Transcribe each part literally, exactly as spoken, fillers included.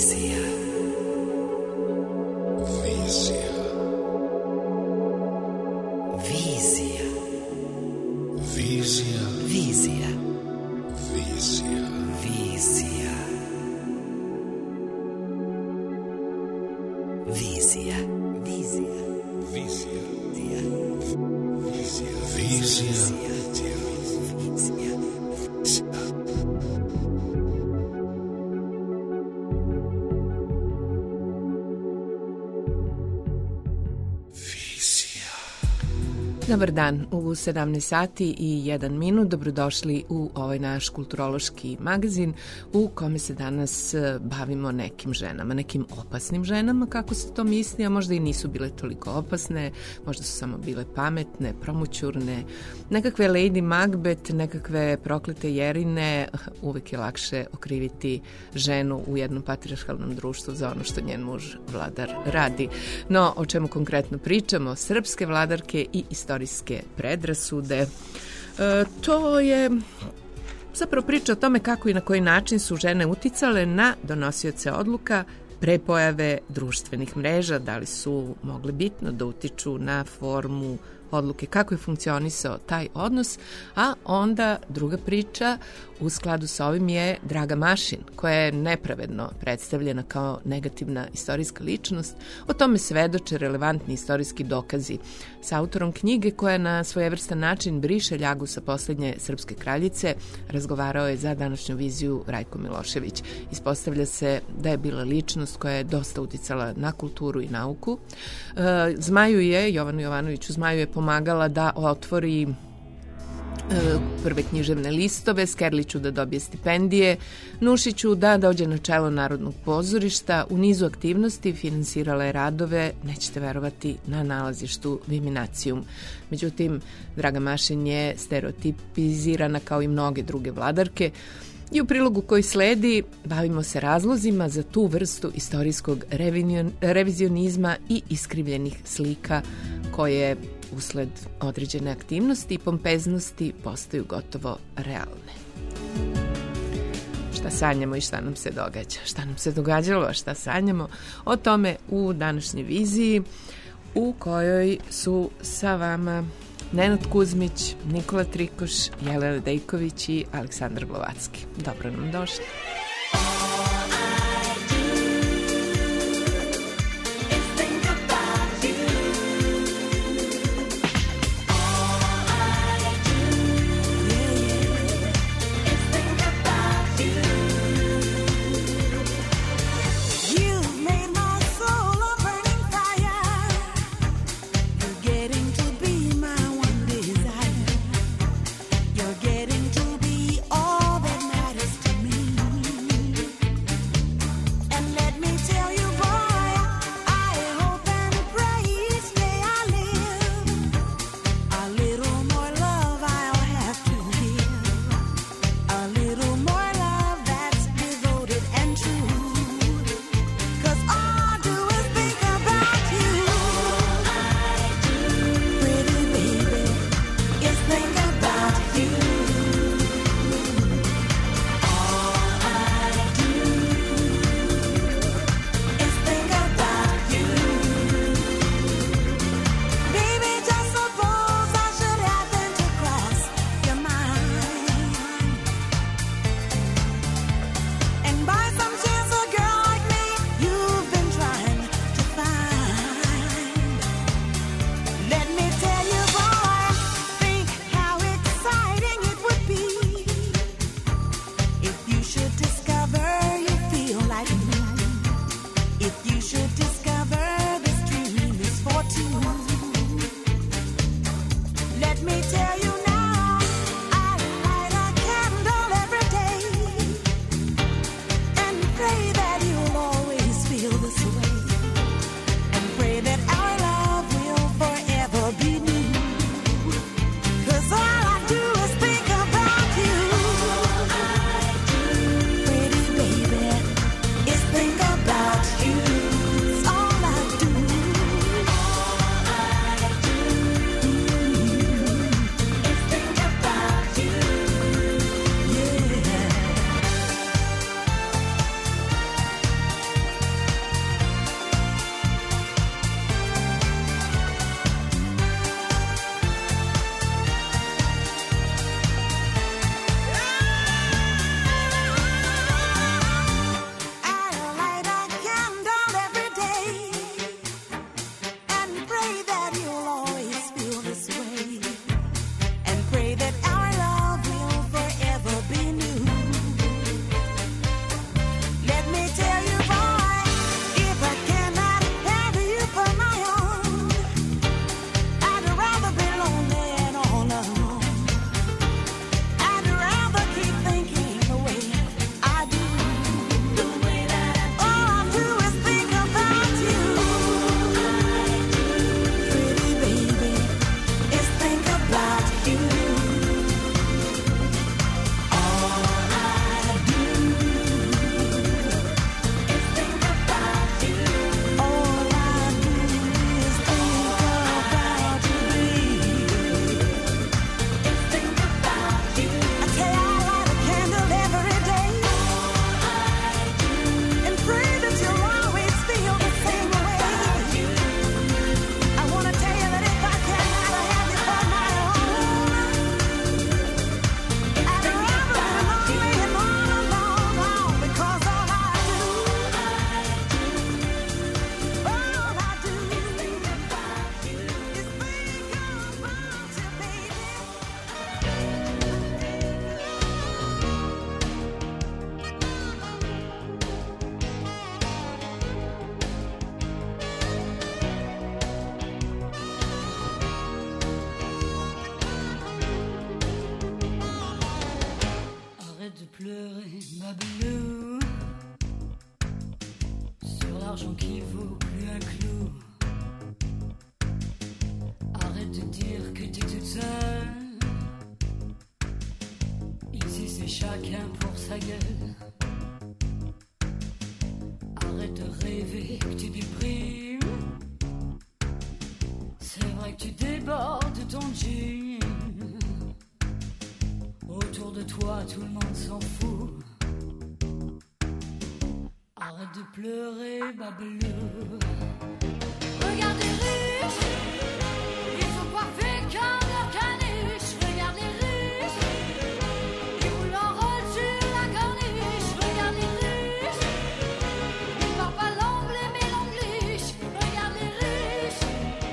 Dobar dan, u sedamnaest sati i jedan minut. Dobrodošli u ovaj naš kulturološki magazin u kome se danas bavimo nekim ženama, nekim opasnim ženama, kako se to misli, a možda i nisu bile toliko opasne, možda su samo bile pametne, promućurne, nekakve Lady Macbeth, nekakve proklete Jerine. Uvek je lakše okriviti ženu u jednom patrijarhalnom društvu za ono što njen muž vladar radi. No, o čemu konkretno pričamo? Srpske vladarke i istorijske predrasude. E, to je zapravo priča o tome kako i na koji način su žene uticale na donosioce odluka pre pojave društvenih mreža, da li su mogle bitno da utiču na formu odluke, kako je funkcionisao taj odnos, a onda druga priča u skladu sa ovim je Draga Mašin, koja je nepravedno predstavljena kao negativna istorijska ličnost. O tome svedoče relevantni istorijski dokazi. Sa autorom knjige koja na svojevrstan način briše ljagu sa poslednje srpske kraljice razgovarao je za današnju viziju Rajko Milošević. Ispostavlja se da je bila ličnost koja je dosta uticala na kulturu i nauku. E, Zmaju je, Jovanu Jovanoviću Zmaju je pomagala da otvori prve književne listove, Skerliću da dobije stipendije, Nušiću da dođe na čelo Narodnog pozorišta. U nizu aktivnosti finansirala je radove, nećete verovati, na nalazištu Viminacijum. Međutim, Draga Mašin je stereotipizirana kao i mnoge druge vladarke. I u prilogu koji sledi bavimo se razlozima za tu vrstu istorijskog revizionizma i iskrivljenih slika koje usled određene aktivnosti i pompeznosti postaju gotovo realne. Šta sanjamo i šta nam se događa? Šta nam se događalo, a šta sanjamo? O tome u današnjoj viziji u kojoj su sa vama Nenad Kuzmić, Nikola Trikoš, Jelena Dejković i Aleksandar Glovacki. Dobro nam došli. You pleurer ma bleue sur l'argent qui vaut plus un clou. Arrête de dire que t'es toute seule. Ici c'est chacun pour sa gueule. Arrête de rêver que tu déprimes. C'est vrai que tu débordes ton jean. Autour de toi tout le monde s'en fout. Arrête de pleurer ma bleue. Regarde les riches, ils sont coiffés comme leur caniche. Regarde les riches, ils roulent en rôle sur la corniche. Regarde les riches, ils parlent pas l'anglais mais l'anglish. Regarde les riches,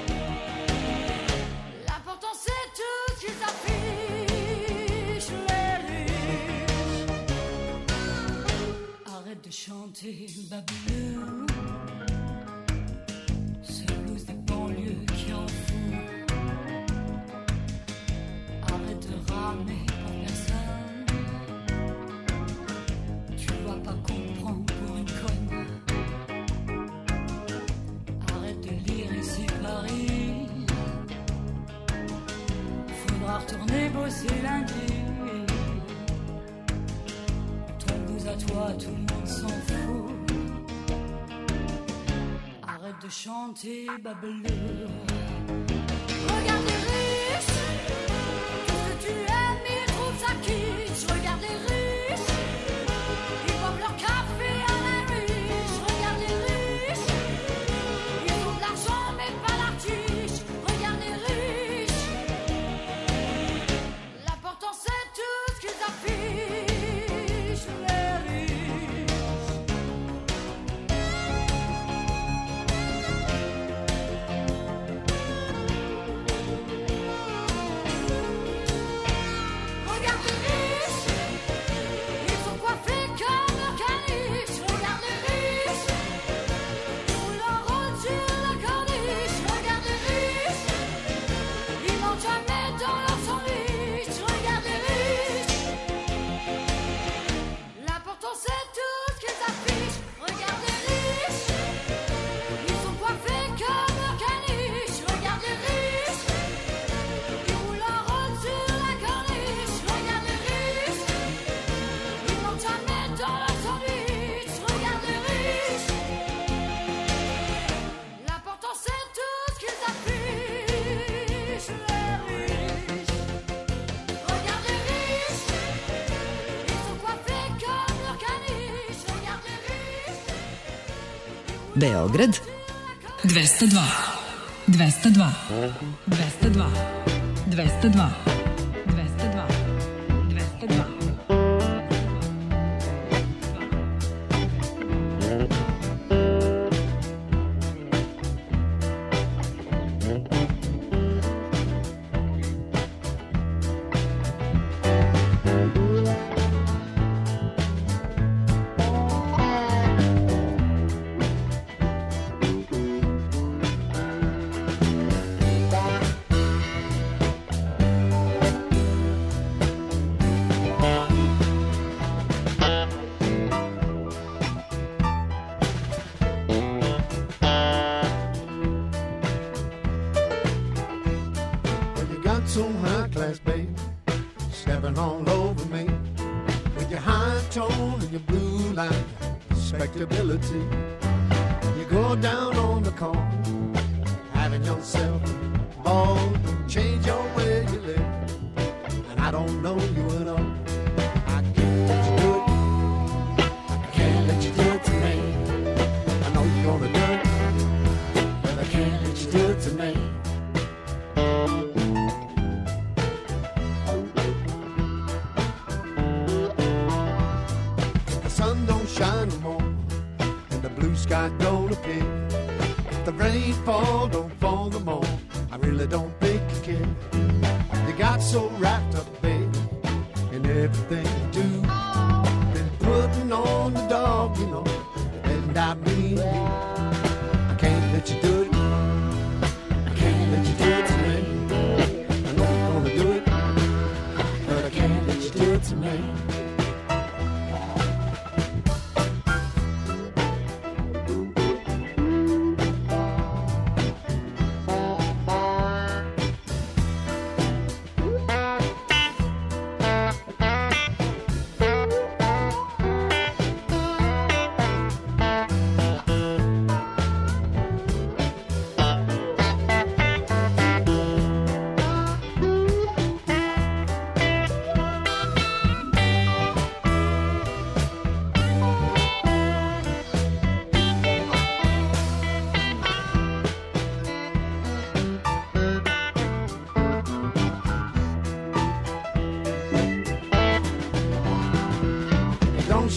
l'important c'est tout ce qu'ils affichent. Les riches, arrête de chanter ma bleue. Retourner bosser lundi. Ton blues à toi, tout le monde s'en fout. Arrête de chanter Babelou. Regarde les riches, tout ce que tu aimes, ils trouvent ça kitsch. Regarde les riches, ils boivent leur café à la riche. Regarde les riches, ils ont de l'argent mais pas l'artiche. Regarde les riches, l'important c'est tout ce qu'ils affichent. Les riches, regarde les riches, ils sont coiffés comme leur caniche. Regarde les riches, ils roulent en rôle sur la corniche. Regarde les riches, ils mangent jamais dans leur sandwich. Regarde les riches, l'important c'est tout ce qu'ils affichent. Regarde les riches, ils sont coiffés comme leur caniche. Regarde les riches, ils roulent en rôle sur la corniche. Regarde les riches, ils mangent jamais dans leur sandwich. Regarde les riches, l'important c'est tout ce qu'ils affichent. Les riches, regarde les riches, ils sont coiffés comme leur caniche. Regarde les riches, Beograd dvesta dva, dvesta dva, dvesta dva, dvesta dva, dvesta dva, dvesta dva. Well, you got some high class, babe, stepping all over me with your high tone and your blue line respectability. You go down on the corner, having yourself a ball, change your way you live, and I don't know you at all. I can't let you do it. I can't let you do it to me. I know you're gonna do it, but I can't let you do it to me. The sun don't shine no more, and the blue sky don't appear. If the rain fall, don't fall no more. I really don't think you care. You got so wrapped up, baby, in everything you do. Been putting on the dog, you know, and I mean you. I can't let you do it. I can't let you do it to me. I know you're gonna do it, but I can't let you do it to me.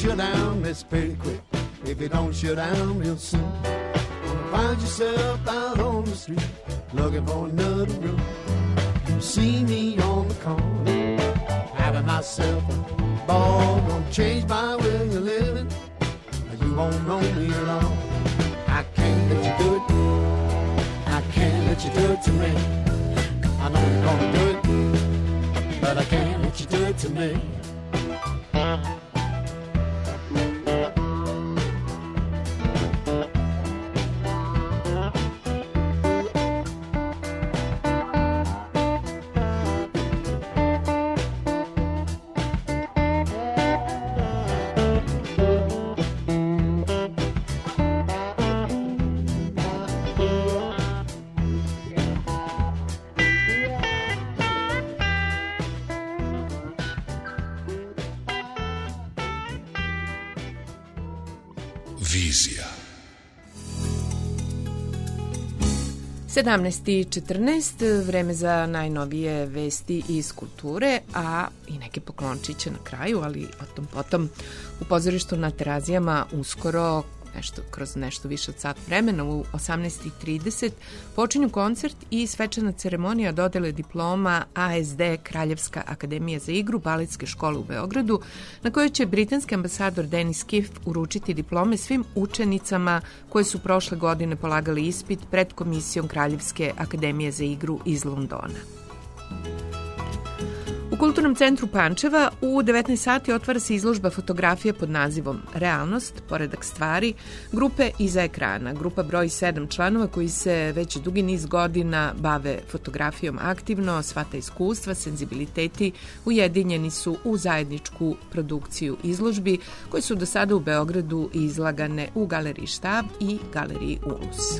shut down, miss, pretty quick. If you don't shut down real soon, gonna find yourself out on the street looking for another room. You see me on the corner, having myself a ball. Gonna change my way of living, you won't know me at all. I can't let you do it, I can't let you do it to me. I know you're gonna do it, but I can't let you do it to me. Vizija. sedamnaest i četrnaest, vreme za najnovije vesti iz kulture, a i neke poklončiće na kraju, ali o tom potom. U pozorištu na Terazijama uskoro, nešto, kroz nešto više od sat vremena, u osamnaest i trideset počinju koncert i svečana ceremonija dodele diploma A S D Kraljevska akademija za igru Baletske škole u Beogradu, na kojoj će britanski ambasador Denis Kiff uručiti diplome svim učenicama koje su prošle godine polagali ispit pred komisijom Kraljevske akademije za igru iz Londona. U Kulturnom centru Pančeva u devetnaest sati otvara se izložba fotografija pod nazivom Realnost, poredak stvari, grupe iza ekrana. Grupa broji sedam članova koji se već dugi niz godina bave fotografijom aktivno, sva ta iskustva, senzibiliteti ujedinjeni su u zajedničku produkciju izložbi koje su do sada u Beogradu izlagane u Galeriji Štab i Galeriji Ulus.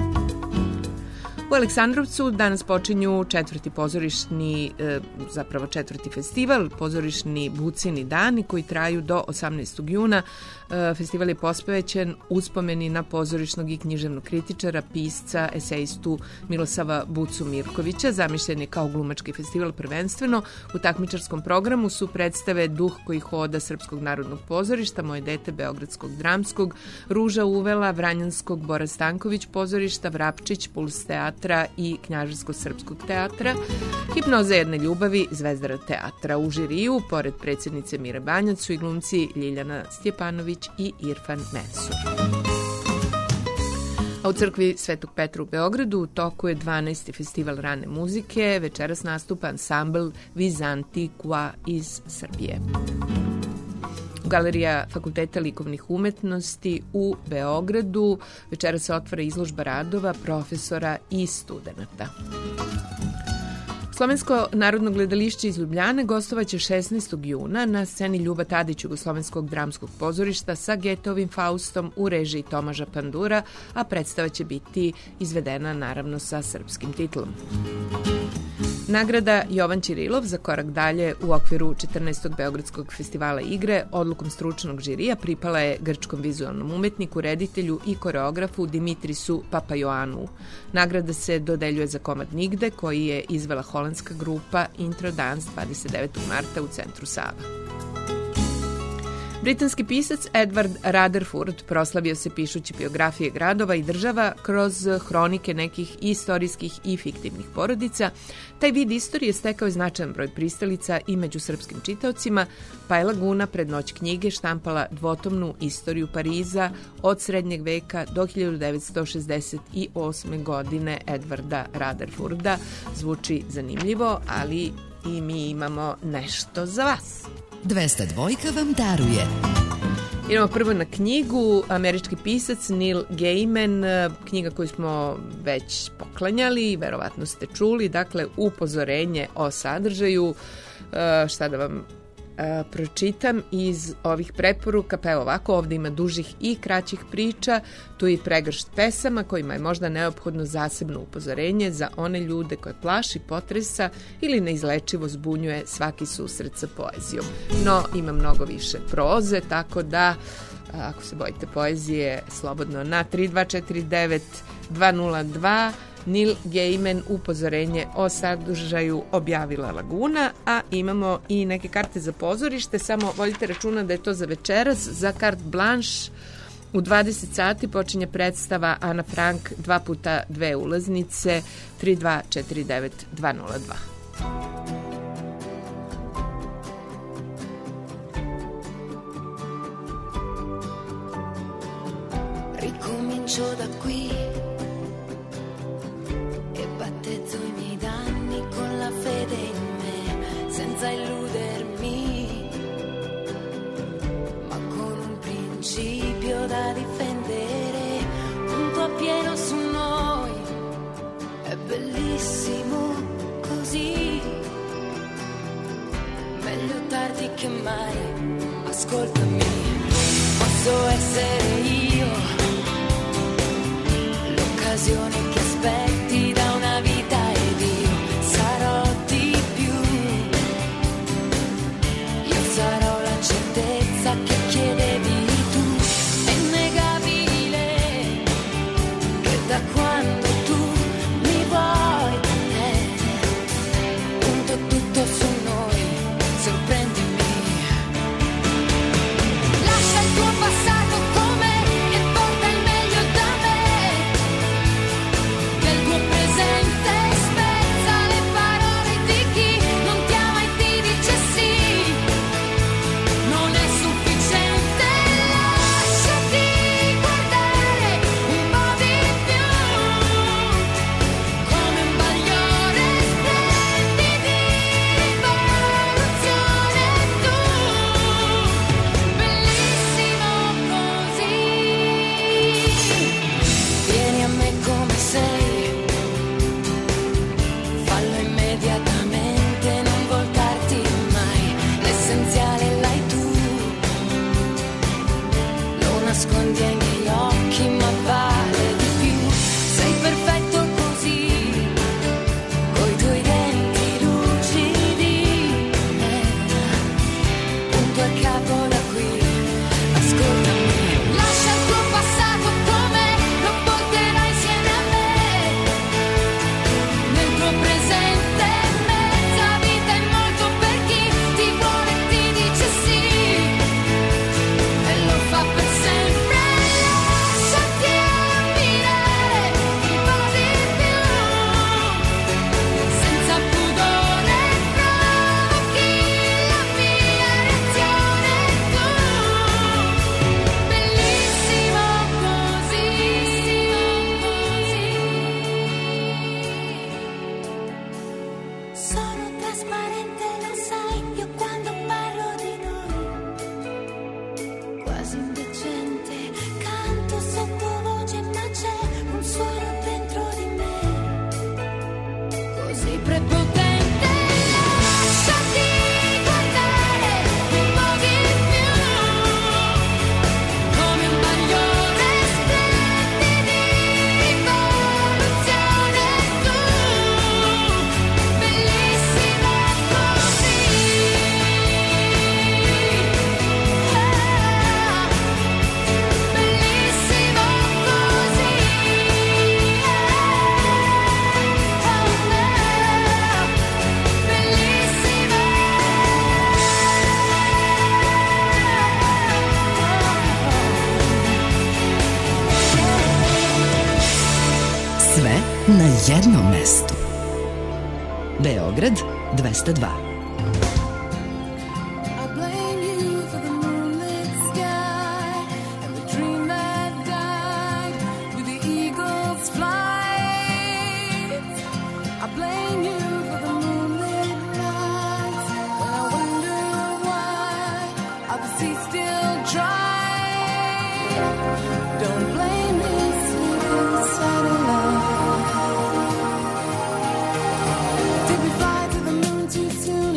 U Aleksandrovcu danas počinju četvrti pozorišni, zapravo četvrti festival, pozorišni Bucini dani koji traju do osamnaestog juna. Festival je posvećen uspomeni na pozorišnog i književnog kritičara, pisca, esejistu Milosava Bucu Mirkovića. Zamišljen je kao glumački festival prvenstveno. U takmičarskom programu su predstave Duh koji hoda Srpskog narodnog pozorišta, Moje dete Beogradskog dramskog, Ruža Uvela Vranjanskog Bora Stanković pozorišta, Vrapčić Puls teatra i Knjaževsko-srpskog teatra, Hipnoza jedne ljubavi Zvezdara teatra. U žiriju, pored predsjednice Mire Banjac, su i glumci Ljiljana Stjepanović i Irfan Mensur. A u crkvi Svetog Petra u Beogradu u toku je dvanaesti festival rane muzike. Večeras nastupa ansambl Vizantikua iz Srbije. Galerija Fakulteta likovnih umetnosti u Beogradu večeras se otvara izložba radova profesora i studenata. Slovensko narodno gledališće iz Ljubljane gostovaće šesnaestog juna na sceni Ljuba Tadić Jugoslovenskog dramskog pozorišta sa Getovim Faustom u režiji Tomaža Pandura, a predstava će biti izvedena naravno sa srpskim titlom. Nagrada Jovan Ćirilov za korak dalje u okviru četrnaestog Beogradskog festivala igre odlukom stručnog žirija pripala je grčkom vizualnom umetniku, reditelju i koreografu Dimitrisu Papajoanu. Nagrada se dodeljuje za komad Nigde koji je izvela holandska grupa Intro Dance dvadeset devetog marta u centru Sava. Britanski pisac Edward Rutherford proslavio se pišući biografije gradova i država kroz hronike nekih istorijskih i fiktivnih porodica. Taj vid istorije stekao je značajan broj pristalica i među srpskim čitaocima, pa je Laguna pred noć knjige štampala dvotomnu istoriju Pariza od srednjeg veka do hiljadu devetsto šezdeset osme godine Edwarda Rutherforda. Zvuči zanimljivo, ali i mi imamo nešto za vas. dvesta dvojka vam daruje. Idemo prvo na knjigu. Američki pisac Neil Gaiman, knjiga koju smo već poklanjali, verovatno ste čuli, dakle upozorenje o sadržaju. Šta da vam pročitam iz ovih preporuka, pa evo ovako, ovdje ima dužih i kraćih priča, tu je i pregršt pesama kojima je možda neophodno zasebno upozorenje za one ljude koje plaši, potresa ili neizlečivo zbunjuje svaki susret sa poezijom. No, ima mnogo više proze, tako da ako se bojite poezije, slobodno na tri dva četiri devet dva nula dva Neil Gaiman upozorenje o sadržaju objavila Laguna, a imamo i neke karte za pozorište, samo vodite računa da je to za večeras, za carte blanche. U dvadeset sati počinje predstava Ana Frank, dva puta dve ulaznice, tri dva četiri devet dva nula dva. Ricomincio da qui e battezzo i miei danni con la fede in me, senza illudermi, ma con un principio da difendere, punto a pieno su noi, è bellissimo così, meglio tardi che mai, ascoltami, posso essere io l'occasione che aspetti da una vita ed io sarò di più, io sarò la certezza che chiedevi tu, è innegabile che da quando tu mi vuoi eh, punto tutto su noi, sorprendimi, lascia il tuo passato come e porta il meglio da me, del tuo presente spezza le parole di chi non ti ama e ti dice sì, non è sufficiente, lasciati guardare un po' di più, come un bagliore splendi di rivoluzione tu, bellissimo così, vieni a me come sei, fallo immediatamente, non voltarti mai, l'essenziale l'hai tu, lo nascondi ai miei occhi ma vale di più, sei perfetto così, coi tuoi denti lucidi, eh, punto a capo da qui, ascoltami, lascia il tuo passato come lo porterai insieme a me, nel tuo presente mezza vita e molto per chi ti vuole e ti dice sì, e lo fa per sempre, lasciati ammirare un po' di più, senza pudore provochi la mia reazione tu, bellissimo così, sono trasparente, lo sai, io quando parlo di noi, quasi indecente, canto sottovoce ma c'è un suono dentro di me, così prepotente, lasciati guardare un po' di più, come un bagliore splendi di rivoluzione tu, bellissimo così, bellissimo Sve na jednom mestu. Beograd dvesta dva. I blame you for the moonlit sky and the dream that died with the eagle's flight. I blame you for the moonlit nights when I wonder why are the seas still dry. Don't blame me, sleeping satellite. Did we fly to the moon too soon?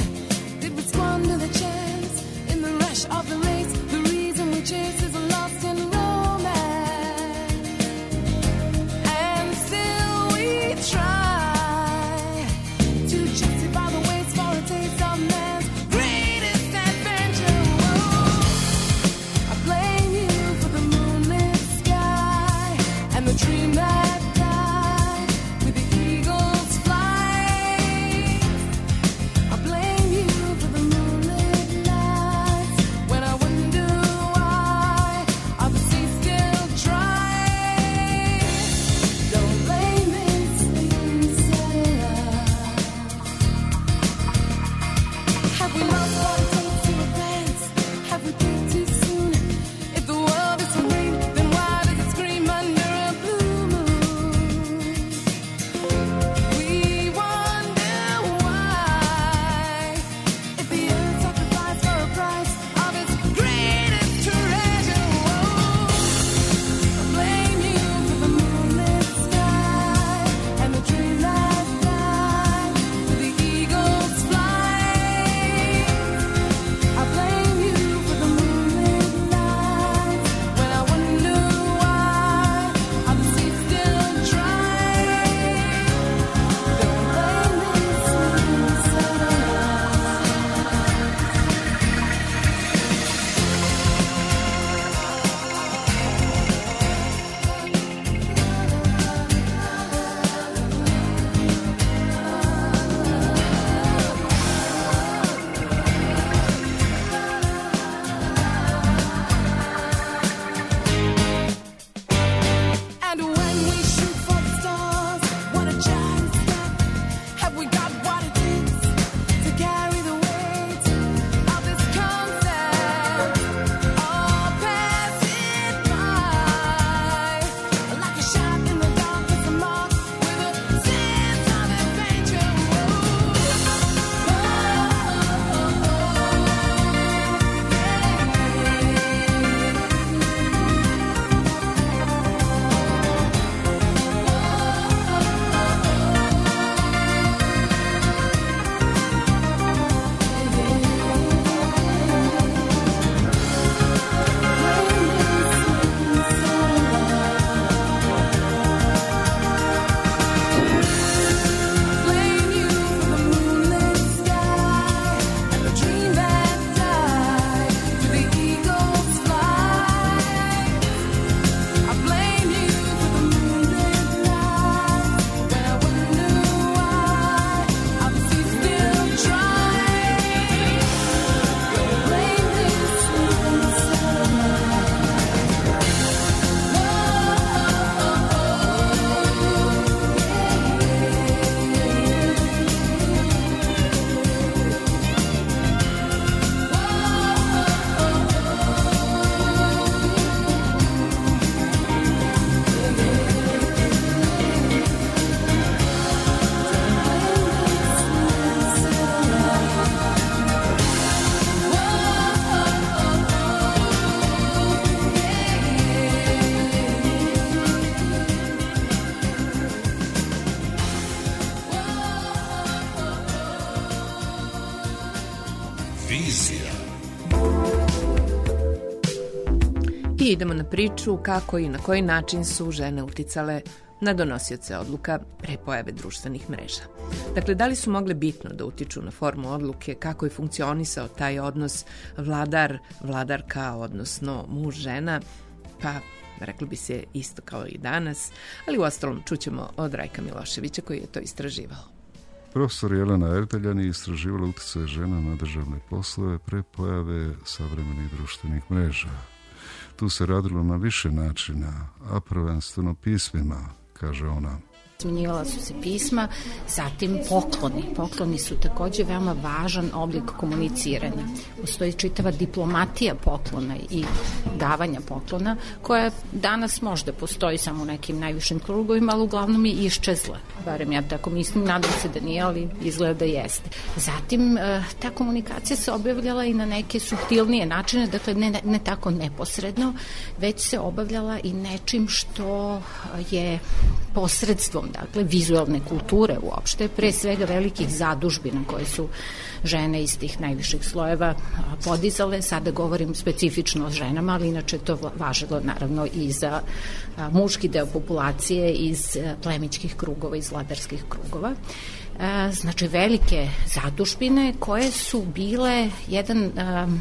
I idemo na priču kako i na koji način su žene uticale na donosioce odluka pre pojave društvenih mreža. Dakle, da li su mogle bitno da utiču na formu odluke, kako je funkcionisao taj odnos vladar-vladarka, odnosno muž-žena, pa reklo bi se isto kao i danas, ali uostalom čućemo od Rajka Miloševića koji je to istraživao. Profesor Jelena Erdeljan je istraživala uticaj žena na državne poslove pre pojave savremenih društvenih mreža. Tu se radilo na više načina, a prvenstveno pismima, kaže ona. Smenjivala su se pisma, zatim pokloni. Pokloni su takođe veoma važan oblik komuniciranja. Postoji čitava diplomatija poklona i davanja poklona, koja danas možda postoji samo u nekim najvišim krugovima, ali uglavnom je iščezla. Barem ja tako mislim, nadam se da nije, ali izgleda da jeste. Zatim, ta komunikacija se obavljala i na neke suptilnije načine, dakle ne, ne tako neposredno, već se obavljala i nečim što je posredstvom, dakle, vizualne kulture uopšte, pre svega velikih zadužbina koje su žene iz tih najviših slojeva podizale. Sada govorim specifično o ženama, ali inače to važilo naravno i za muški deo populacije iz plemićkih krugova, iz vladarskih krugova. Znači, velike zadužbine koje su bile jedan um,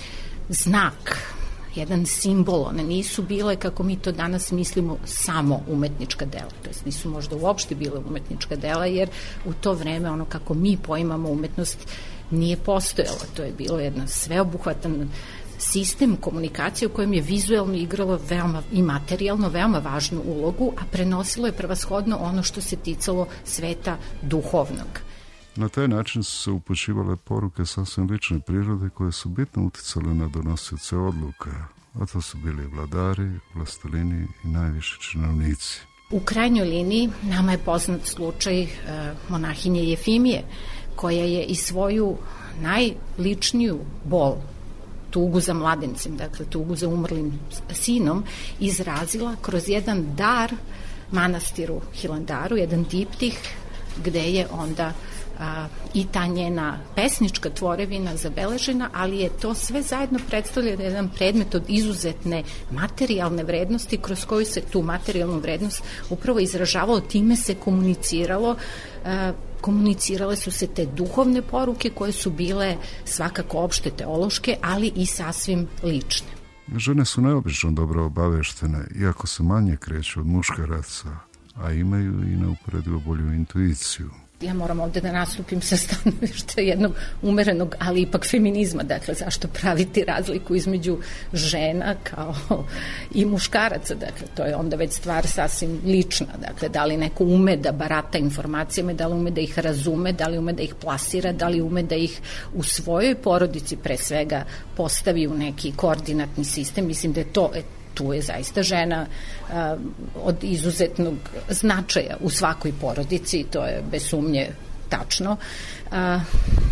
znak, jedan simbol, one nisu bile, kako mi to danas mislimo, samo umetnička dela, to jest nisu možda uopšte bile umetnička dela, jer u to vreme ono kako mi poimamo umetnost nije postojalo, to je bilo jedan sveobuhvatan sistem komunikacije u kojem je vizuelno igralo veoma i materijalno veoma važnu ulogu, a prenosilo je prevashodno ono što se ticalo sveta duhovnog. Na taj način su se upućivale poruke sasvim lične prirode koje su bitno uticale na donosioce odluka, a to su bili vladari, vlastelini i najviši činovnici. U krajnjoj liniji nama je poznat slučaj e, monahinje Jefimije, koja je i svoju najličniju bol, tugu za mladencem, dakle tugu za umrlim sinom, izrazila kroz jedan dar manastiru Hilandaru, jedan diptih, gde je onda a, i ta njena pesnička tvorevina zabeležena, ali je to sve zajedno predstavljeno jedan predmet od izuzetne materijalne vrednosti, kroz koju se tu materijalnu vrednost upravo izražavalo, time se komuniciralo, a, komunicirale su se te duhovne poruke koje su bile svakako opšte teološke, ali i sasvim lične. Žene su neobično dobro obaveštene, iako se manje kreću od muškaraca, a imaju i neuporedivo bolju intuiciju. Ja moram ovde da nastupim sa stanovišta jednog umerenog, ali ipak feminizma. Dakle, zašto praviti razliku između žena kao i muškaraca? Dakle, to je onda već stvar sasvim lična. Dakle, da li neko ume da barata informacijama, da li ume da ih razume, da li ume da ih plasira, da li ume da ih u svojoj porodici pre svega postavi u neki koordinatni sistem. Mislim da je to... Tu je zaista žena a, od izuzetnog značaja u svakoj porodici, to je bez sumnje tačno. A,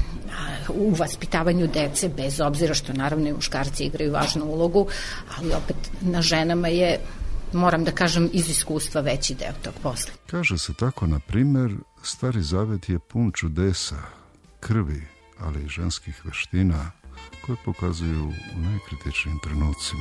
u vaspitavanju dece, bez obzira što naravno i muškarci igraju važnu ulogu, ali opet na ženama je, moram da kažem, iz iskustva veći deo tog posla. Kaže se tako, na primer, Stari Zavet je pun čudesa, krvi, ali i ženskih veština koje pokazuju u najkritičnim trenucima.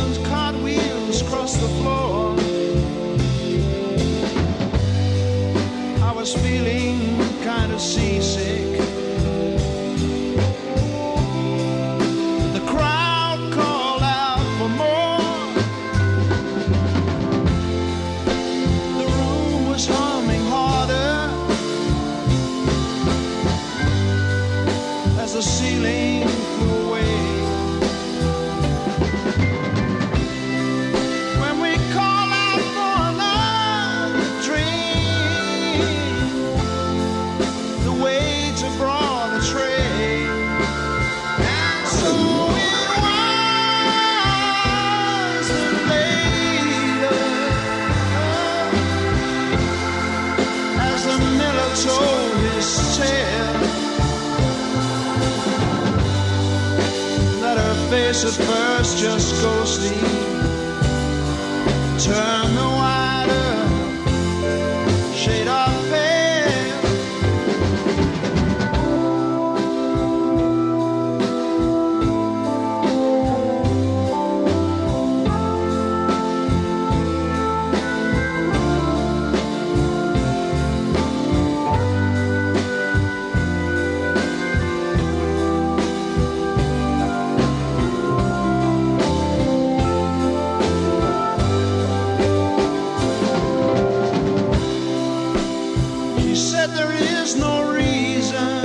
turns, cartwheels across the floor. I was feeling kind of seasick. The crowd called out for more. The room was humming harder as the ceiling flew away. When we call out for another drink, the waiter brought a tray. And so it was that later, as the miller told his tale, that her face at first just ghostly turned the wider shade of pale. She said there is no reason,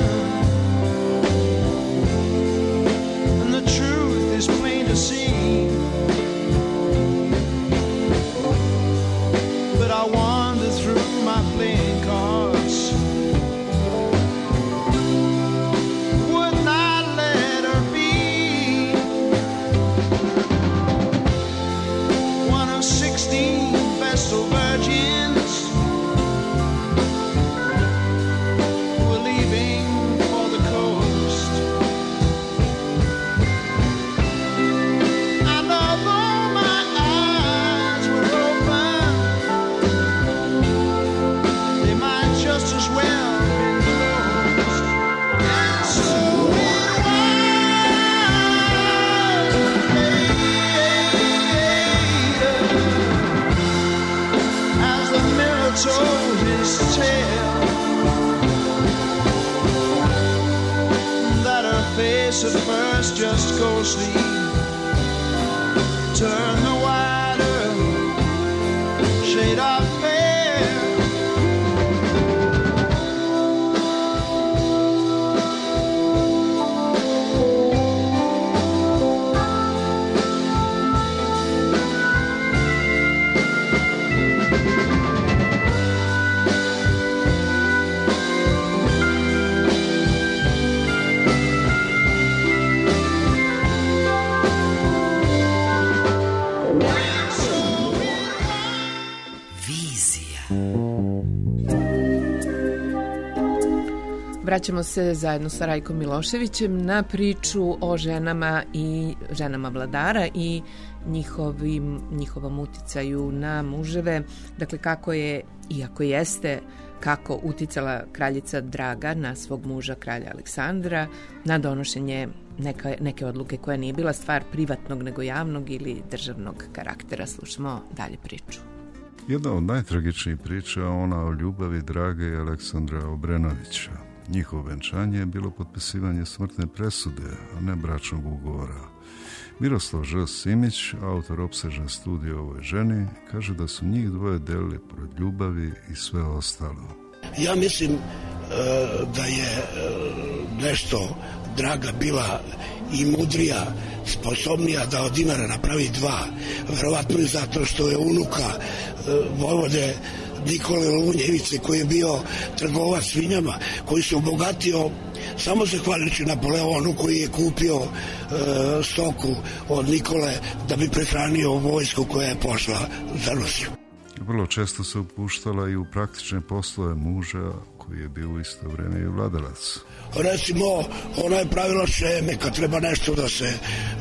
and the truth is plain to see. But I wander through my playing cards, would not let her be one of sixteen vestal virgins who were leaving for the coast. And although my eyes were open, they might just as well have been closed. And so it was later, as the mirror told his tale, that her face at first just ghostly turned the wider shade of pale. Vraćamo se zajedno sa Rajkom Miloševićem na priču o ženama i ženama vladara i njihovim, njihovom uticaju na muževe. Dakle, kako je, iako jeste, kako uticala kraljica Draga na svog muža, kralja Aleksandra, na donošenje neka, neke odluke koja nije bila stvar privatnog nego javnog ili državnog karaktera. Slušamo dalje priču. Jedna od najtragičnijih priča je ona o ljubavi Drage i Aleksandra Obrenovića. Njihovo venčanje je bilo potpisivanje smrtne presude, a ne bračnog ugovora. Miroslav Ž. Simić, autor opsežne studije o ovoj ženi, kaže da su njih dvoje delili pored ljubavi i sve ostalo. Ja mislim e, da je e, nešto Draga bila i mudrija, sposobnija da od dinara napravi dva. Verovatno i zato što je unuka e, vojvode Nikole Lunjevice, koji je bio trgovac svinjama, koji se obogatio samo zahvaljujući Napoleonu, koji je kupio e, stoku od Nikole da bi prehranio vojsku koja je pošla za Rusiju. Vrlo često se upuštala i u praktične poslove muža, koji je bio u isto vreme i vladalac. Recimo, ona je pravila šeme kad treba nešto da se e,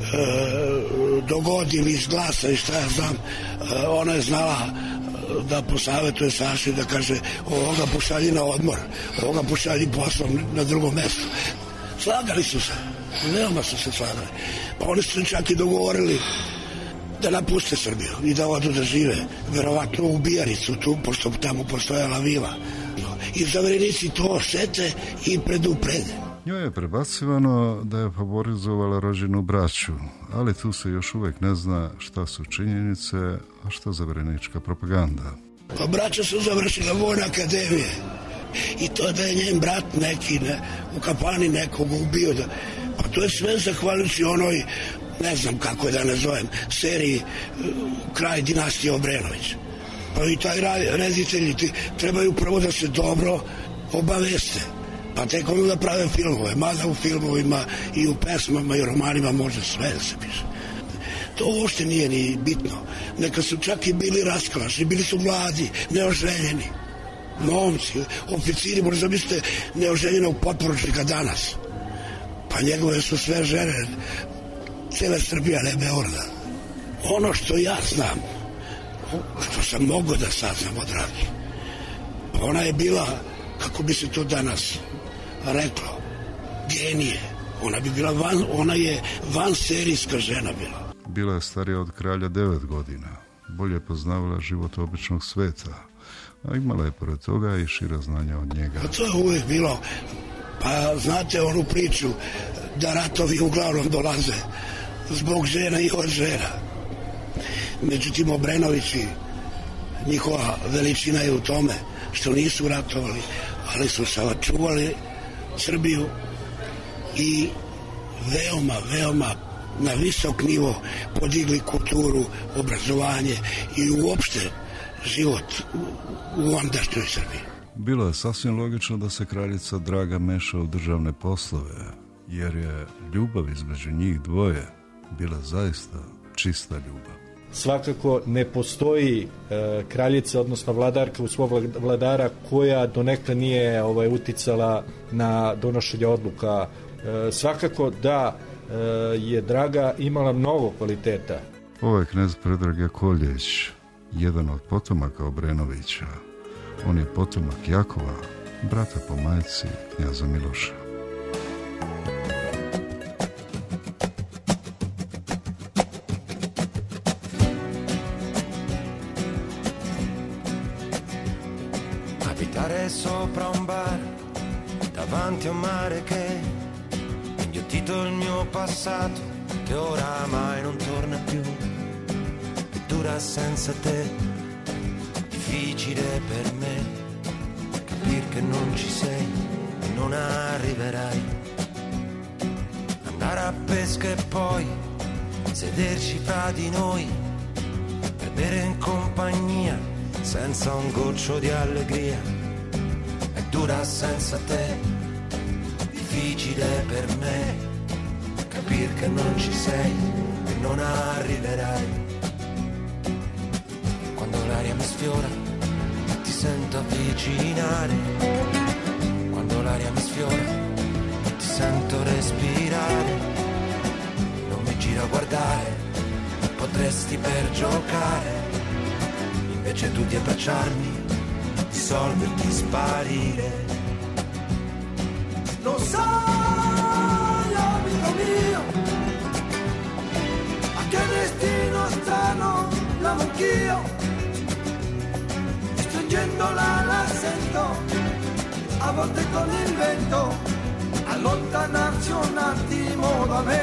dogodi ili izglasa i šta ja znam, e, ona je znala da posavetuje Saši, da kaže ovoga pošalji na odmor, ovoga pošalji poslom na drugom mestu. Slagali su se, veoma su se slagali. Pa oni su čak i dogovorili da napuste Srbiju i da odu da žive, verovatno u Bijaricu tu, pošto tamo postojala vila. I zaverenici to osete i preduprede. Njoj je prebacivano da je favorizovala rođenu braću, ali tu se još uvijek ne zna šta su činjenice, a šta zaverenička propaganda. Pa braća su završila vojne akademije i to da je njen brat neki ne, u kapani nekog ubio. Da, pa to je sve zahvaljujući onoj, ne znam kako je da nazovem, seriji Kraj dinastije Obrenović. Pa i taj reditelji trebaju prvo da se dobro obaveste, pa tek ono da prave filmove, mada u filmovima i u pesmama i romanima može sve da se piše. To uopšte nije ni bitno. Neka su čak i bili raskalašni, bili su mladi, neoženjeni, momci, oficiri, možda zamislite neoženjenog potporučnika danas. Pa njegove su sve žene, cijela Srbija, ne Beograd. Ono što ja znam, što sam mogao da saznam od Dragi, ona je bila, kako bi se to danas reklo, genije. Ona bi bila van, ona je van serijska žena bila. Bila je starija od kralja devet godina, bolje poznavala život običnog sveta, a imala je pored toga i šira znanja od njega. A to je uvijek bilo, pa znate onu priču da ratovi uglavnom dolaze zbog žena i od žena. Međutim, Obrenovići, njihova veličina je u tome što nisu ratovali, ali su sačuvali Srbiju i veoma, veoma na visok nivo podigli kulturu, obrazovanje i uopšte život u, u ondašnjoj Srbiji. Bilo je sasvim logično da se kraljica Draga meša u državne poslove, jer je ljubav između njih dvoje bila zaista čista ljubav. Svakako ne postoji e, kraljica, odnosno vladarka u svog vladara koja donekle nije ovaj, uticala na donošenje odluka. E, svakako da e, je Draga imala mnogo kvaliteta. Ovo je knez Predrag Jakovljević, jedan od potomaka Obrenovića. On je potomak Jakova, brata po majci knjaza Miloša. Abitare sopra un bar davanti a un mare che inghiottito il mio passato, che oramai non torna più, che dura senza te, difficile per me capir che non ci sei e non arriverai, andare a pesca e poi sederci fra di noi per bere in compagnia senza un goccio di allegria, è dura senza te, difficile per me capir che non ci sei e non arriverai. Quando l'aria mi sfiora ti sento avvicinare, quando l'aria mi sfiora ti sento respirare, non mi giro a guardare, potresti per giocare, invece tu di abbracciarmi, dissolverti, sparire. Lo sai, amico mio, a che destino strano l'amo anch'io, stringendola la sento, a volte con il vento, allontanarsi un attimo da me,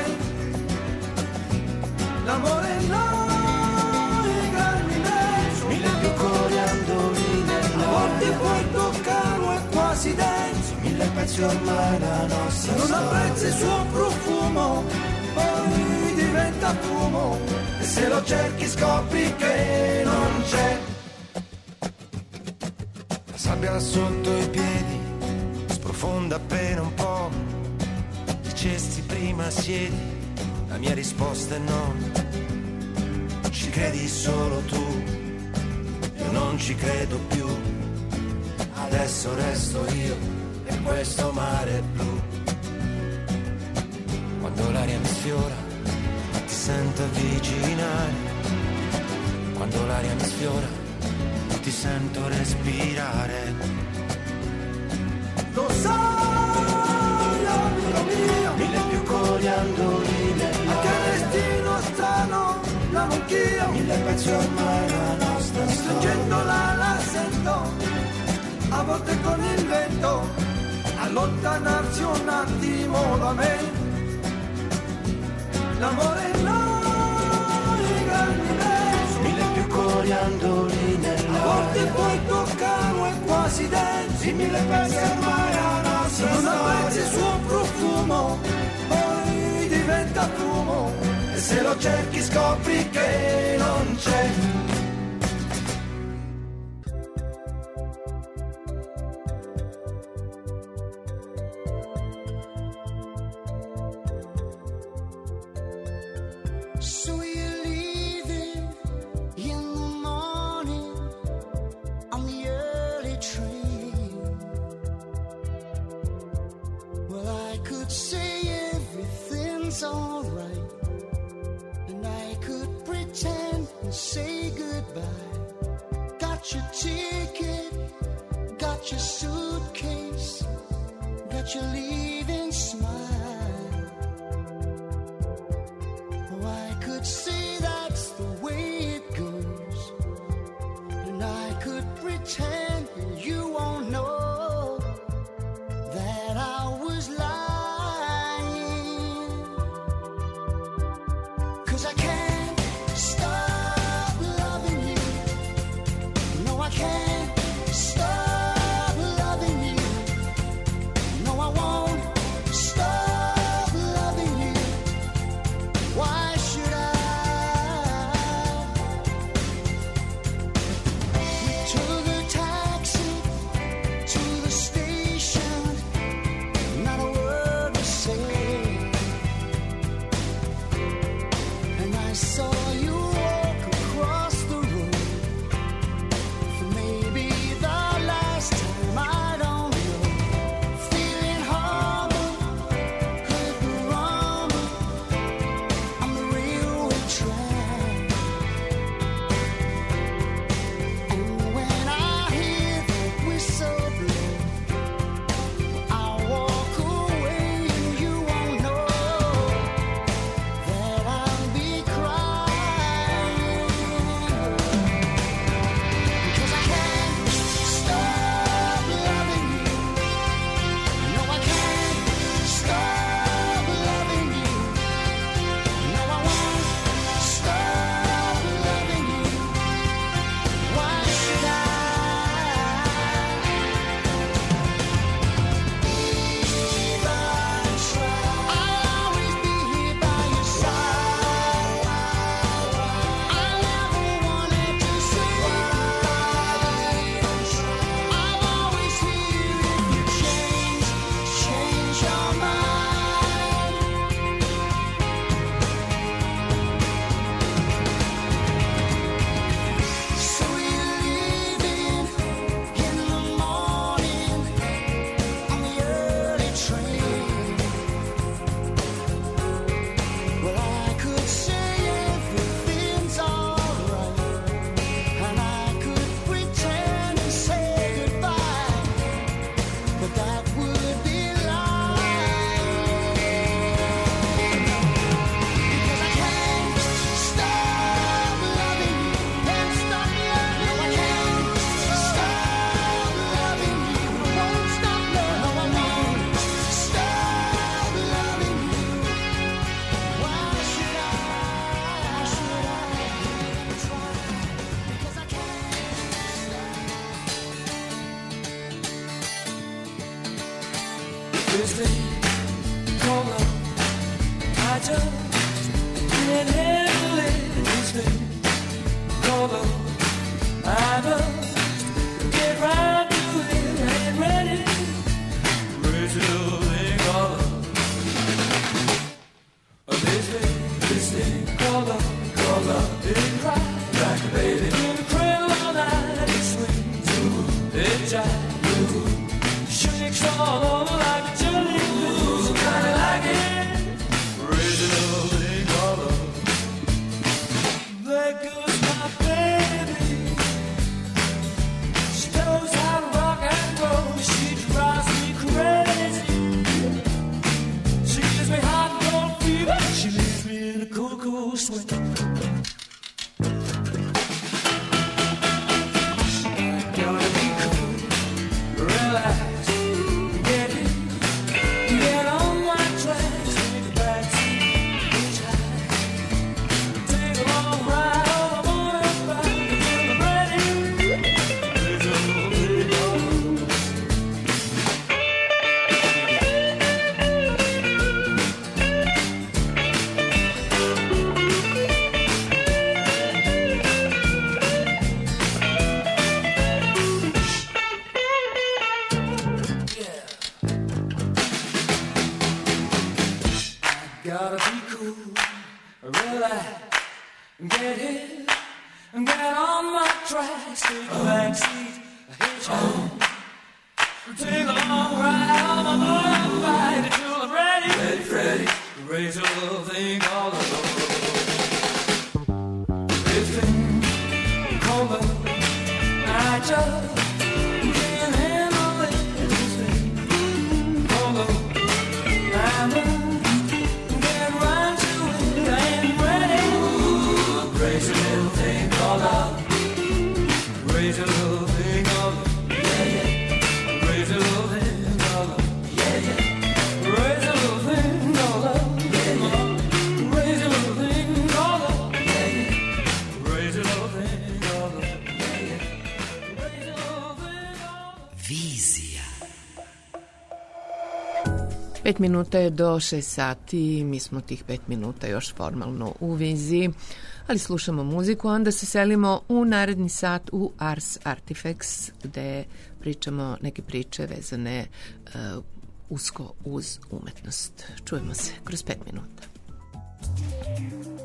l'amore è noi, grandi immenso, mille più coriandoli nell'aria, a volte puoi toccarlo è quasi denso, mille pezzi ormai la nostra non storia, apprezzi il suo profumo, poi diventa fumo, e se lo cerchi scopri che non c'è. La sabbia sotto i piedi sprofonda appena un po', dicesti prima siedi, la mia risposta è no, ci credi solo tu, io non ci credo più, adesso resto io e questo mare blu. Quando l'aria mi sfiora ti sento avvicinare, quando l'aria mi sfiora ti sento respirare. Lo sai, amico mio, Mille più coriandoli a che destino strano l'amo anch'io, mille pezzi ormai la nostra storia. Stringendola la sento, a volte con il vento, allontanarsi un attimo da me. L'amore in noi, grandi immenso, mille più coriandoli nella. A volte puoi toccarlo e quasi densi, mille pezzi ormai la nostra storia. Non apprezzi il suo profumo, poi diventa fumo, e se lo cerchi scopri che non c'è. This thing called love, I just can't handle it. This thing called love, I must get right to it. I ain't ready. This thing called love. This thing, this thing called love, called love. It cries like a baby in the cradle all night. It swings, ooh, it jives, ooh, shakes all over like a jelly. Ooh, kinda like it. Original thing called love. There goes my baby. She knows how to rock and roll. She drives me crazy. She gives me hot and cold fever. She leaves me in a cool, cool sweat. ahead and get on my tracks. Take a back seat, a hitchhike. Take a long ride on my motorbike until I'm ready. Ready, ready. Raise a little thing called a love. It's been cold, I just can't handle it. It's been cold, I know. Get right to it, I ain't ready. Raise a little thing called love. Raise a little thing called love. Yeah, yeah. Raise a little thing called love. Yeah, yeah. Raise a little thing called love. Pet minuta je do šest sati, mi smo tih pet minuta još formalno u viziji, ali slušamo muziku, onda se selimo u naredni sat u Ars Artifacts, gde pričamo neke priče vezane uh, usko uz umetnost. Čujemo se kroz pet minuta.